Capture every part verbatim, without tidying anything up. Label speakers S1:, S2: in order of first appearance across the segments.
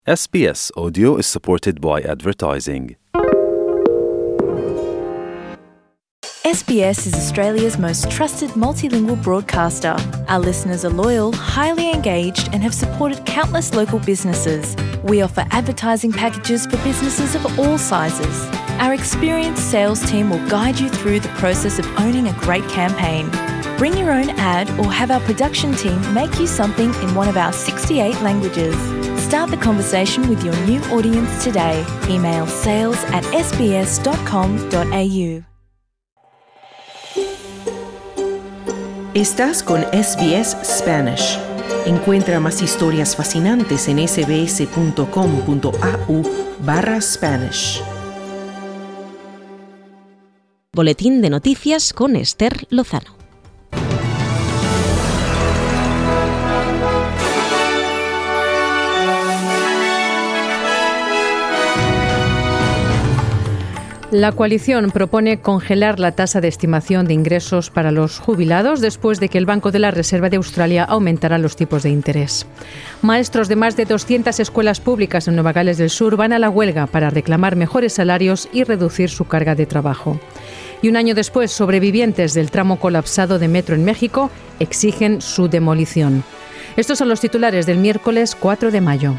S1: S B S Audio is supported by advertising.
S2: S B S is Australia's most trusted multilingual broadcaster. Our listeners are loyal, highly engaged, and have supported countless local businesses. We offer advertising packages for businesses of all sizes. Our experienced sales team will guide you through the process of owning a great campaign. Bring your own ad or have our production team make you something in one of our sixty-eight languages. Start the conversation with your new audience today. Email sales at s b s dot com dot a u.
S3: Estás con S B S Spanish. Encuentra más historias fascinantes en sbs.com.au barra Spanish.
S4: Boletín de noticias con Esther Lozano.
S5: La coalición propone congelar la tasa de estimación de ingresos para los jubilados después de que el Banco de la Reserva de Australia aumentara los tipos de interés. Maestros de más de doscientas escuelas públicas en Nueva Gales del Sur van a la huelga para reclamar mejores salarios y reducir su carga de trabajo. Y un año después, sobrevivientes del tramo colapsado de metro en México exigen su demolición. Estos son los titulares del miércoles cuatro de mayo.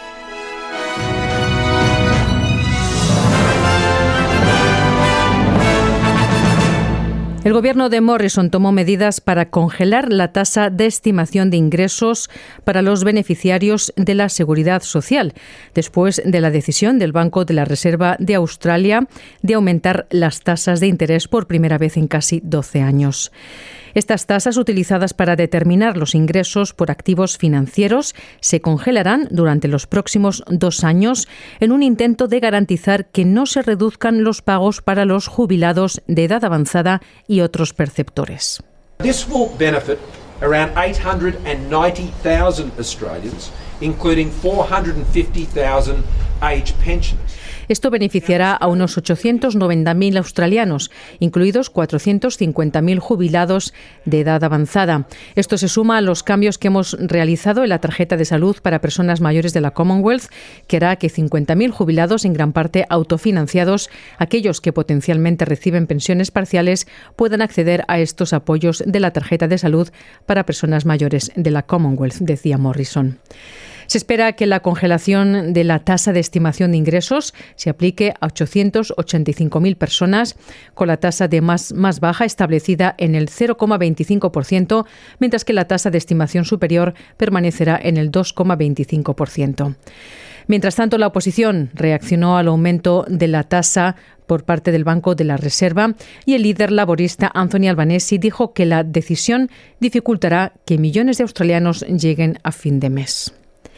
S5: El gobierno de Morrison tomó medidas para congelar la tasa de estimación de ingresos para los beneficiarios de la Seguridad Social, después de la decisión del Banco de la Reserva de Australia de aumentar las tasas de interés por primera vez en casi doce años. Estas tasas, utilizadas para determinar los ingresos por activos financieros, se congelarán durante los próximos dos años en un intento de garantizar que no se reduzcan los pagos para los jubilados de edad avanzada y otros perceptores.
S6: This will benefit around eight hundred ninety thousand Australians, including four hundred fifty thousand age pensioners.
S5: Esto beneficiará a unos ochocientos noventa mil australianos, incluidos cuatrocientos cincuenta mil jubilados de edad avanzada. Esto se suma a los cambios que hemos realizado en la tarjeta de salud para personas mayores de la Commonwealth, que hará que cincuenta mil jubilados, en gran parte autofinanciados, aquellos que potencialmente reciben pensiones parciales, puedan acceder a estos apoyos de la tarjeta de salud para personas mayores de la Commonwealth, decía Morrison. Se espera que la congelación de la tasa de estimación de ingresos se aplique a ochocientos ochenta y cinco mil personas, con la tasa de más, más baja establecida en el cero coma veinticinco por ciento, mientras que la tasa de estimación superior permanecerá en el dos coma veinticinco por ciento. Mientras tanto, la oposición reaccionó al aumento de la tasa por parte del Banco de la Reserva y el líder laborista Anthony Albanese dijo que la decisión dificultará que millones de australianos lleguen a fin de mes.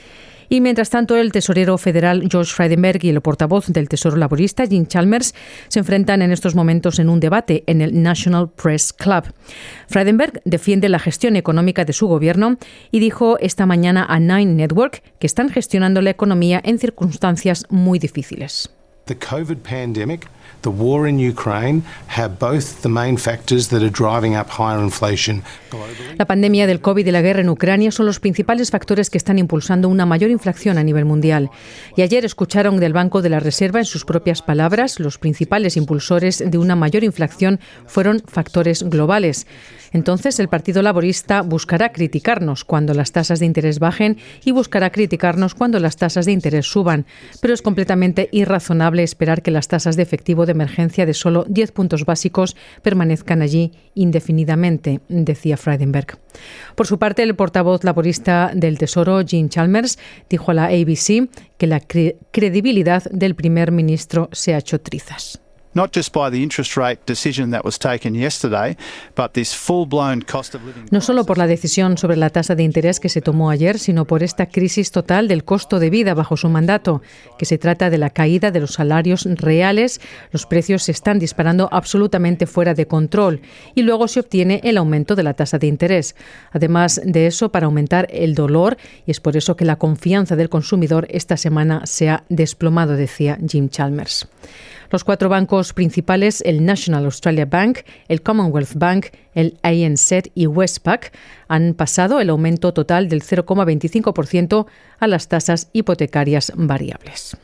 S5: Y mientras tanto, el tesorero federal George Frydenberg y el portavoz del Tesoro laborista Jim Chalmers se enfrentan en estos momentos en un debate en el National Press Club. Frydenberg defiende la gestión económica de su gobierno y dijo esta mañana a Nine Network que están gestionando la economía en circunstancias muy difíciles.
S7: The COVID pandemic, the war in Ukraine have both the main factors that are driving up higher inflation globally.
S5: La pandemia del COVID y la guerra en Ucrania son los principales factores que están impulsando una mayor inflación a nivel mundial. Y ayer escucharon del Banco de la Reserva, en sus propias palabras, los principales impulsores de una mayor inflación fueron factores globales. Entonces, el Partido Laborista buscará criticarnos cuando las tasas de interés bajen y buscará criticarnos cuando las tasas de interés suban. Pero es completamente irrazonable esperar que las tasas de efectivo de emergencia de solo diez puntos básicos permanezcan allí indefinidamente, decía Frydenberg. Por su parte, el portavoz laborista del Tesoro, Jim Chalmers, dijo a la A B C que la cre- credibilidad del primer ministro se ha hecho trizas.
S8: Not just by the interest rate decision that was taken yesterday, but this full-blown cost of living.
S5: No solo por la decisión sobre la tasa de interés que se tomó ayer, sino por esta crisis total del costo de vida bajo su mandato, que se trata de la caída de los salarios reales. Los precios se están disparando absolutamente fuera de control y luego se obtiene el aumento de la tasa de interés. Además de eso, para aumentar el dolor, y es por eso que la confianza del consumidor esta semana se ha desplomado, decía Jim Chalmers. Los cuatro bancos bancos principales, el National Australia Bank, el Commonwealth Bank, el A N Z y Westpac, han pasado el aumento total del cero coma veinticinco por ciento a las tasas hipotecarias variables.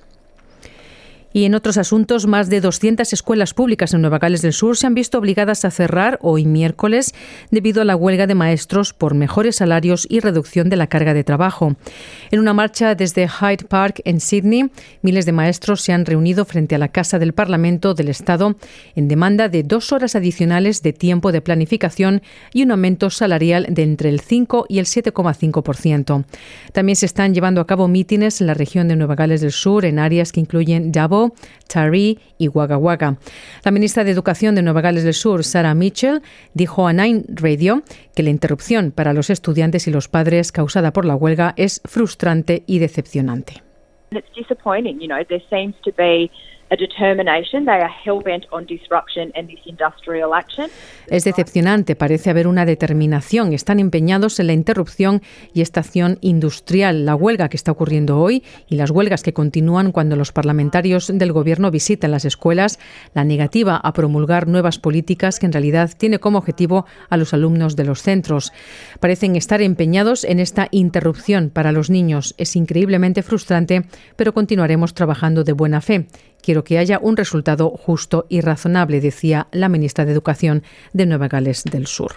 S5: Y en otros asuntos, más de doscientas escuelas públicas en Nueva Gales del Sur se han visto obligadas a cerrar hoy miércoles debido a la huelga de maestros por mejores salarios y reducción de la carga de trabajo. En una marcha desde Hyde Park en Sydney, miles de maestros se han reunido frente a la Casa del Parlamento del Estado en demanda de dos horas adicionales de tiempo de planificación y un aumento salarial de entre el cinco y el siete coma cinco por ciento. También se están llevando a cabo mítines en la región de Nueva Gales del Sur en áreas que incluyen Dubbo, Taree y Wagga Wagga. La ministra de Educación de Nueva Gales del Sur, Sarah Mitchell, dijo a Nine Radio que la interrupción para los estudiantes y los padres causada por la huelga es frustrante y decepcionante.
S9: It's disappointing, you know, there seems to be a determination. They are hell-bent on disruption and this industrial action.
S5: Es decepcionante, parece haber una determinación. Están empeñados en la interrupción y esta acción industrial. La huelga que está ocurriendo hoy y las huelgas que continúan cuando los parlamentarios del gobierno visitan las escuelas, la negativa a promulgar nuevas políticas que en realidad tiene como objetivo a los alumnos de los centros. Parecen estar empeñados en esta interrupción para los niños. Es increíblemente frustrante, pero continuaremos trabajando de buena fe. Quiero que haya un resultado justo y razonable, decía la ministra de Educación de Nueva Gales del Sur.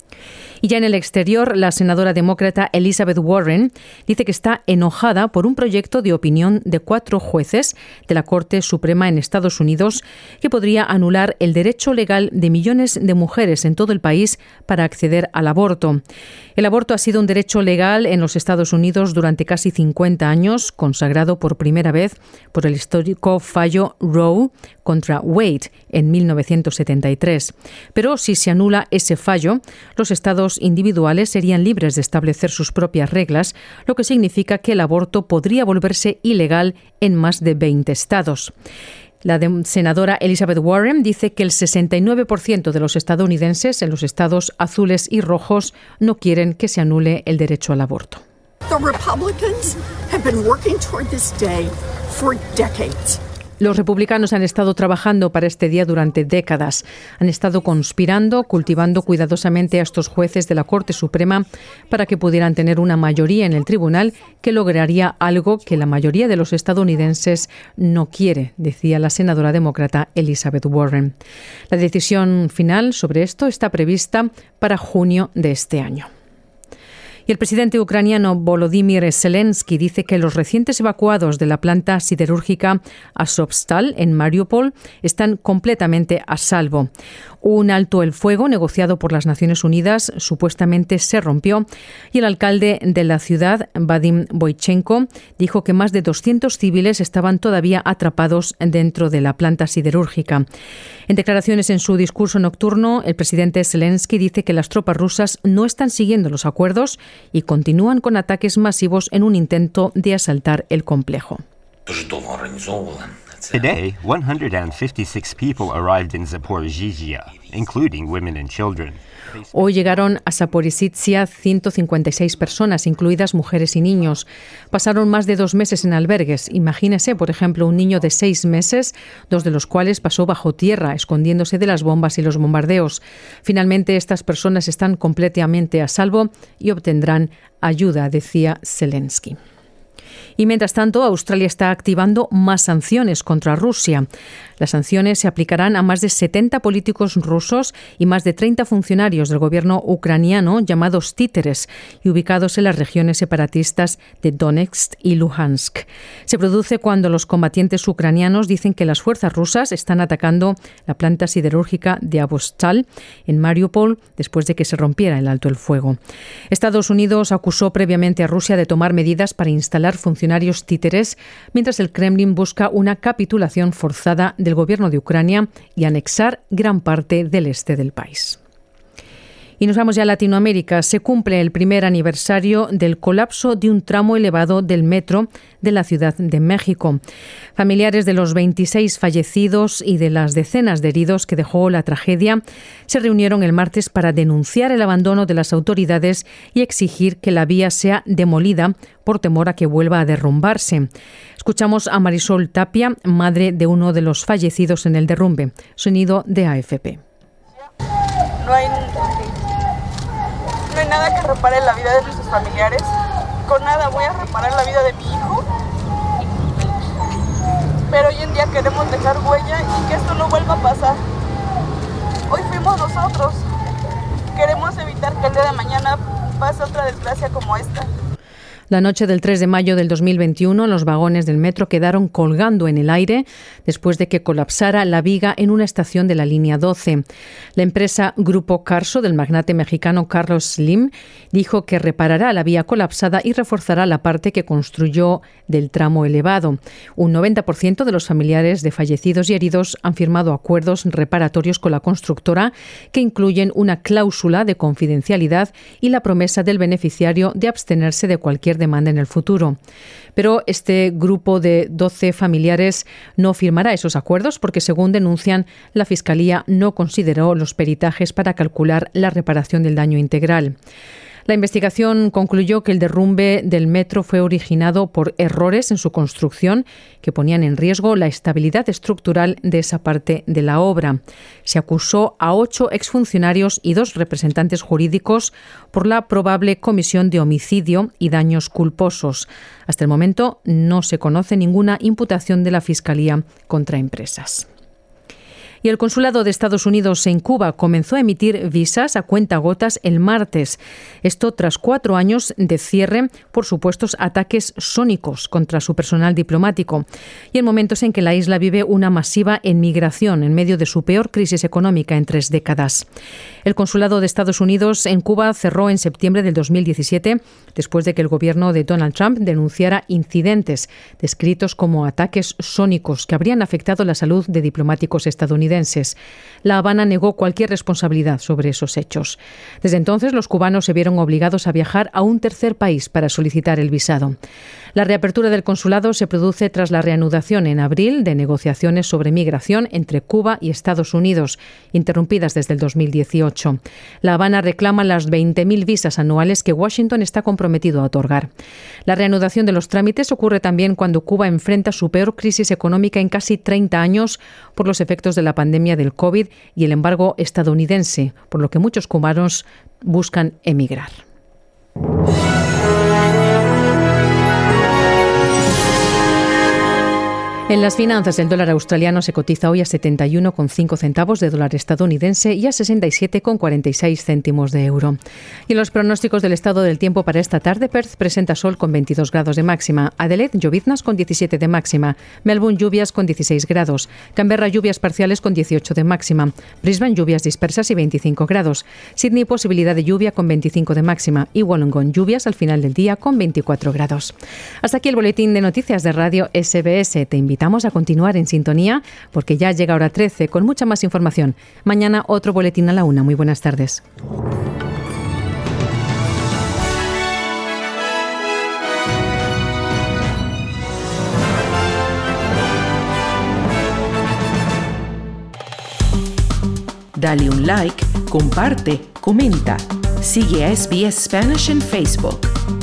S5: Y ya en el exterior, la senadora demócrata Elizabeth Warren dice que está enojada por un proyecto de opinión de cuatro jueces de la Corte Suprema en Estados Unidos que podría anular el derecho legal de millones de mujeres en todo el país para acceder al aborto. El aborto ha sido un derecho legal en los Estados Unidos durante casi cincuenta años, consagrado por primera vez por el histórico fallo Roe contra Wade en mil novecientos setenta y tres. Pero si se anula ese fallo, los estados individuales serían libres de establecer sus propias reglas, lo que significa que el aborto podría volverse ilegal en más de veinte estados. La de senadora Elizabeth Warren dice que el sesenta y nueve por ciento de los estadounidenses en los estados azules y rojos no quieren que se anule el derecho al aborto.
S10: The Republicans have been working toward this day for decades.
S5: Los republicanos han estado trabajando para este día durante décadas. Han estado conspirando, cultivando cuidadosamente a estos jueces de la Corte Suprema para que pudieran tener una mayoría en el tribunal que lograría algo que la mayoría de los estadounidenses no quiere, decía la senadora demócrata Elizabeth Warren. La decisión final sobre esto está prevista para junio de este año. Y el presidente ucraniano Volodymyr Zelensky dice que los recientes evacuados de la planta siderúrgica Azovstal en Mariupol están completamente a salvo. Un alto el fuego negociado por las Naciones Unidas supuestamente se rompió y el alcalde de la ciudad, Vadim Boychenko, dijo que más de doscientos civiles estaban todavía atrapados dentro de la planta siderúrgica. En declaraciones en su discurso nocturno, el presidente Zelensky dice que las tropas rusas no están siguiendo los acuerdos y continúan con ataques masivos en un intento de asaltar el complejo.
S11: Today, one hundred fifty-six people arrived in Zaporizhzhia, including women and children.
S5: Hoy llegaron a Zaporizhzhia ciento cincuenta y seis personas, incluidas mujeres y niños. Pasaron más de dos meses en albergues. Imagínese, por ejemplo, un niño de seis meses, dos de los cuales pasó bajo tierra, escondiéndose de las bombas y los bombardeos. Finalmente, estas personas están completamente a salvo y obtendrán ayuda, decía Zelensky. Y mientras tanto, Australia está activando más sanciones contra Rusia. Las sanciones se aplicarán a más de setenta políticos rusos y más de treinta funcionarios del gobierno ucraniano llamados títeres y ubicados en las regiones separatistas de Donetsk y Luhansk. Se produce cuando los combatientes ucranianos dicen que las fuerzas rusas están atacando la planta siderúrgica de Azovstal en Mariupol después de que se rompiera el alto el fuego. Estados Unidos acusó previamente a Rusia de tomar medidas para instalar funcionarios títeres, mientras el Kremlin busca una capitulación forzada del gobierno de Ucrania y anexar gran parte del este del país. Y nos vamos ya a Latinoamérica. Se cumple el primer aniversario del colapso de un tramo elevado del metro de la Ciudad de México. Familiares de los veintiséis fallecidos y de las decenas de heridos que dejó la tragedia se reunieron el martes para denunciar el abandono de las autoridades y exigir que la vía sea demolida por temor a que vuelva a derrumbarse. Escuchamos a Marisol Tapia, madre de uno de los fallecidos en el derrumbe. Sonido de A F P.
S12: No hay, no hay nada que repare la vida de nuestros familiares. Con nada voy a reparar la vida de mi hijo. Pero hoy en día queremos dejar huella y que esto no vuelva a pasar. Hoy fuimos nosotros. Queremos evitar que el día de mañana pase otra desgracia como esta.
S5: La noche del tres de mayo del dos mil veintiuno, los vagones del metro quedaron colgando en el aire después de que colapsara la viga en una estación de la línea doce. La empresa Grupo Carso del magnate mexicano Carlos Slim dijo que reparará la vía colapsada y reforzará la parte que construyó del tramo elevado. Un noventa por ciento de los familiares de fallecidos y heridos han firmado acuerdos reparatorios con la constructora que incluyen una cláusula de confidencialidad y la promesa del beneficiario de abstenerse de cualquier demanda en el futuro. Pero este grupo de doce familiares no firmará esos acuerdos porque, según denuncian, la Fiscalía no consideró los peritajes para calcular la reparación del daño integral. La investigación concluyó que el derrumbe del metro fue originado por errores en su construcción que ponían en riesgo la estabilidad estructural de esa parte de la obra. Se acusó a ocho exfuncionarios y dos representantes jurídicos por la probable comisión de homicidio y daños culposos. Hasta el momento no se conoce ninguna imputación de la Fiscalía contra empresas. Y el Consulado de Estados Unidos en Cuba comenzó a emitir visas a cuentagotas el martes. Esto tras cuatro años de cierre por supuestos ataques sónicos contra su personal diplomático y en momentos en que la isla vive una masiva emigración en medio de su peor crisis económica en tres décadas. El Consulado de Estados Unidos en Cuba cerró en septiembre del dos mil diecisiete después de que el gobierno de Donald Trump denunciara incidentes descritos como ataques sónicos que habrían afectado la salud de diplomáticos estadounidenses. La Habana negó cualquier responsabilidad sobre esos hechos. Desde entonces, los cubanos se vieron obligados a viajar a un tercer país para solicitar el visado. La reapertura del consulado se produce tras la reanudación en abril de negociaciones sobre migración entre Cuba y Estados Unidos, interrumpidas desde el dos mil dieciocho. La Habana reclama las veinte mil visas anuales que Washington está comprometido a otorgar. La reanudación de los trámites ocurre también cuando Cuba enfrenta su peor crisis económica en casi treinta años por los efectos de la pandemia del COVID y el embargo estadounidense, por lo que muchos cubanos buscan emigrar. En las finanzas, el dólar australiano se cotiza hoy a setenta y uno coma cinco centavos de dólar estadounidense y a sesenta y siete coma cuarenta y seis céntimos de euro. Y en los pronósticos del estado del tiempo para esta tarde, Perth presenta sol con veintidós grados de máxima, Adelaide lloviznas con diecisiete de máxima, Melbourne lluvias con dieciséis grados, Canberra lluvias parciales con dieciocho de máxima, Brisbane lluvias dispersas y veinticinco grados, Sydney posibilidad de lluvia con veinticinco de máxima y Wollongong lluvias al final del día con veinticuatro grados. Hasta aquí el boletín de noticias de Radio S B S. Te invito Invitamos a continuar en sintonía porque ya llega hora trece con mucha más información. Mañana otro boletín a la una. Muy buenas tardes.
S3: Dale un like, comparte, comenta. Sigue a S B S Spanish en Facebook.